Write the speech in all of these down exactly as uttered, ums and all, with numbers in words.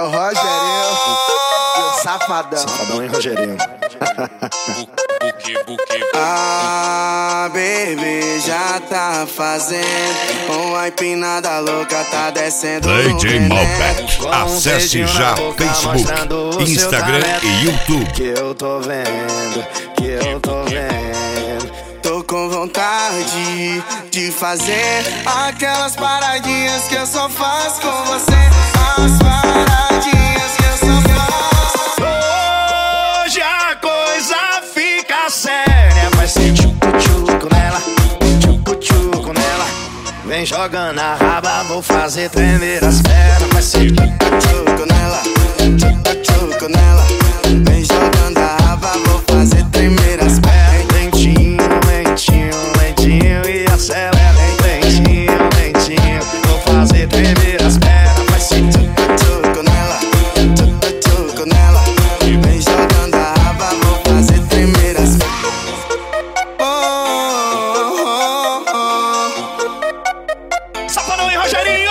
o Rogerinho e o Safadão. Safadão e Rogerinho. Ah, baby, já tá fazendo uma empinada louca, tá descendo D J Malbec. Acesse já Facebook, Instagram e YouTube. Que eu tô vendo, que eu tô vendo. Tô com vontade de fazer aquelas paradinhas que eu só faço com você. As paradinhas que eu só faço. Hoje a coisa fica séria. Vai ser tchucu-tchucu nela, tchucu-tchucu nela. Vem jogando a raba, vou fazer tremer as pernas. Vai ser tchucu-tchucu nela, tchucu-tchucu nela. Vem jogando a raba, vou fazer tremer as pernas. Lentinho, lentinho, lentinho e acelera. Lentinho, lentinho, vou fazer tremer as pernas. Vai ser tchucu-tchucu nela, tchucu-tchucu nela. Vem jogando a raba, vou fazer tremer as pernas. Safadão e Rogerinho!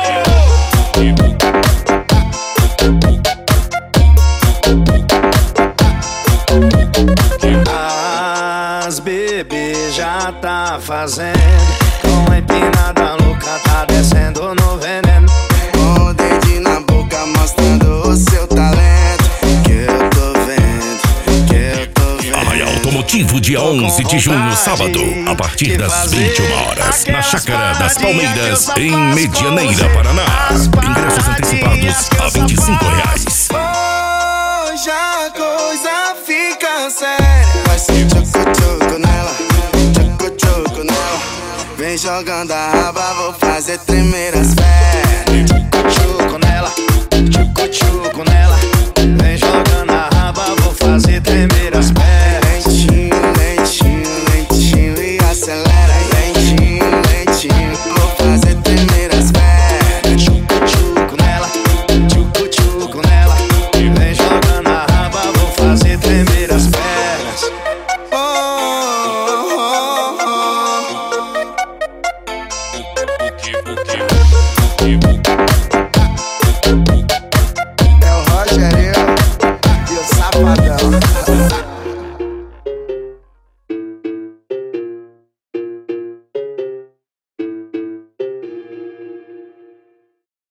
As bebês já tá fazendo, com a empinada louca tá descendo no veneno. Com o dedinho na boca mostrando o seu talento. Que eu tô vendo, que eu tô vendo. Arraial Automotivo, dia onze de junho, sábado, a partir das vinte e uma horas, na Chácara das Palmeiras, em Medianeira, Paraná. Ingressos antecipados a vinte e cinco reais. Hoje a coisa fica séria. Vai ser tchucu-tchucu nela, tchucu-tchucu nela. Vem jogando a raba, vou fazer tremer as